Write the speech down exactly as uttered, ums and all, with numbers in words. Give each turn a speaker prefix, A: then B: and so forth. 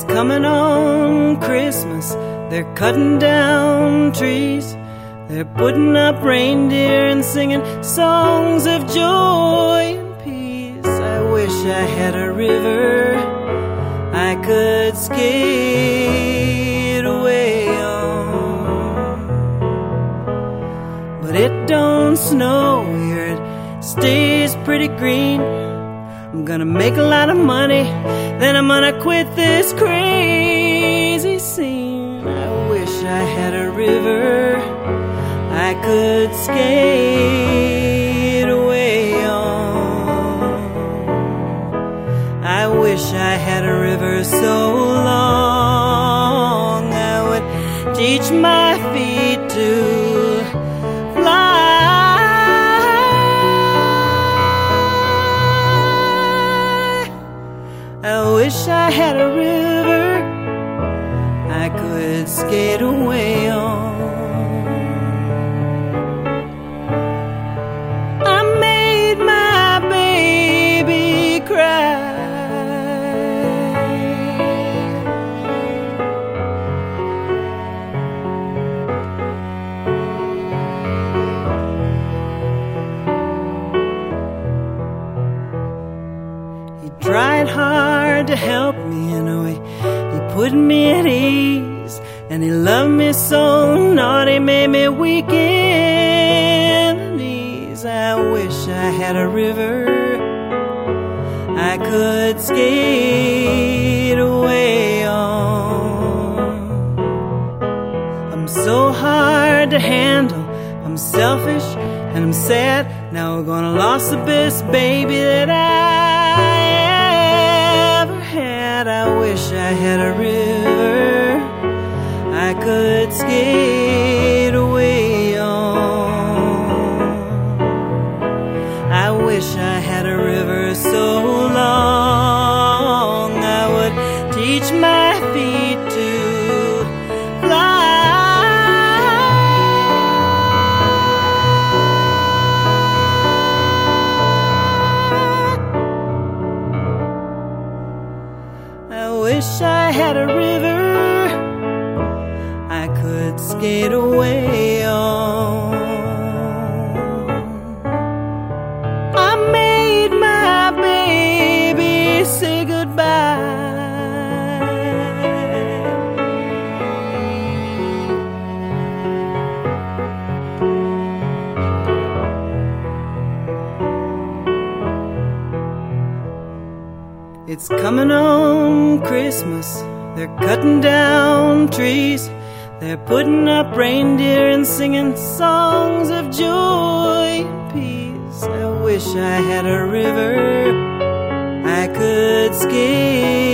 A: coming on Christmas. They're cutting down trees. They're putting up reindeer and singing songs of joy and peace. I wish I had a river I could skate away on, but it don't snow here, it stays pretty green. I'm gonna make a lot of money, then I'm gonna quit this crazy scene. I wish I had a river I could skate away on. I wish I had a river so long I would teach my feet to I wish I had a river I could skate away on. I made my baby cry. He tried hard to help me in a way, he put me at ease, and he loved me so naughty, made me weak in the knees. I wish I had a river I could skate away on. I'm so hard to handle, I'm selfish and I'm sad. Now we're gonna lose the best baby that I ever had. I wish I had a river I could skate away on. I wish I had a river so long I would teach my feet to I wish I had a river I could skate away on. I made my baby say goodbye. It's coming on Christmas. They're cutting down trees. They're putting up reindeer and singing songs of joy and peace. I wish I had a river I could skate